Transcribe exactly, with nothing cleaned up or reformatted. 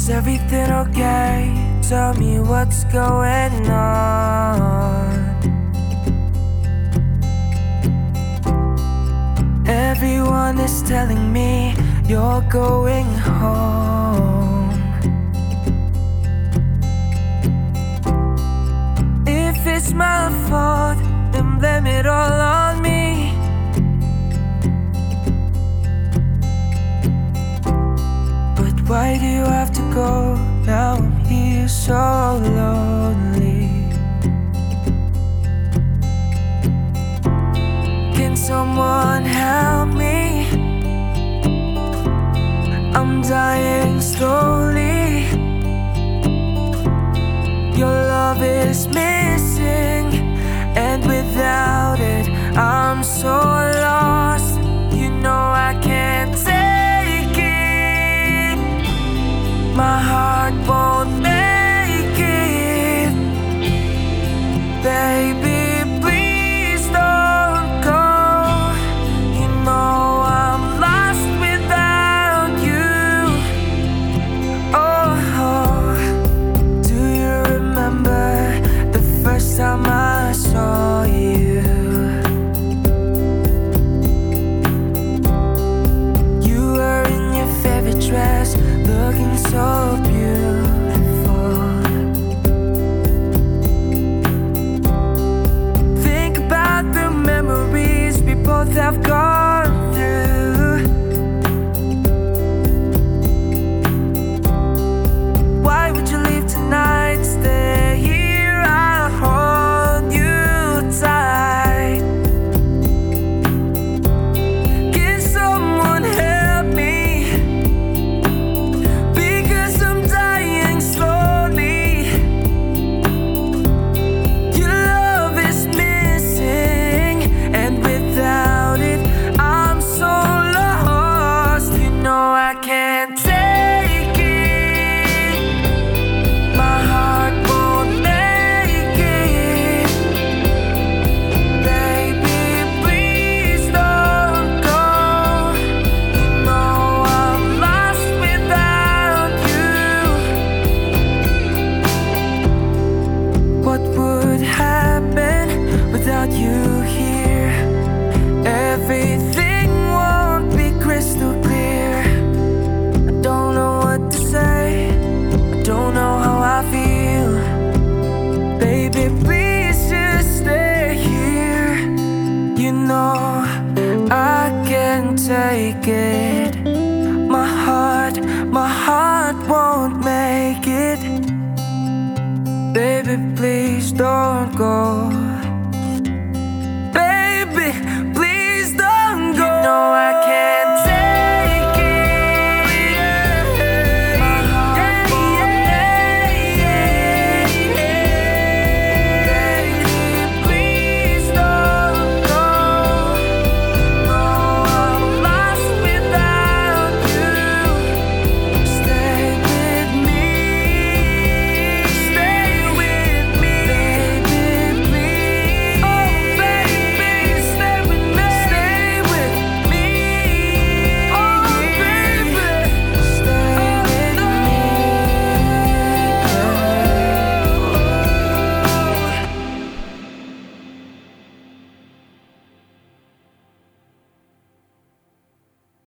Is everything okay? Tell me what's going on. Everyone is telling me you're going home. If it's my fault, then blame it all on me. But why do you have to go? Now I'm here so lonely. Can someone help me? I'm dying slowly. Your love is missing, and without it, I'm so lost. You know I can't take it. My heart won't make it. Baby, please don't go. You know I'm lost without you. Oh, do you remember the first time I saw you? You were in your favorite dress, looking so beautiful. Think about the memories we both have gone through. Why would you leave tonight? Stay here, I'll hold you tight. Can someone help me? Because I'm dying slowly. Your love is missing, and without it, I'm so lost. You know I can't take it. My heart won't make it. Baby, please don't go. You know I'm lost without you. What would happen without you here? Everything won't be crystal clear. I don't know what to say. I don't know how I feel. Baby, please just stay here. You know I can't take it. My heart, my heart won't make it. Baby, please don't go.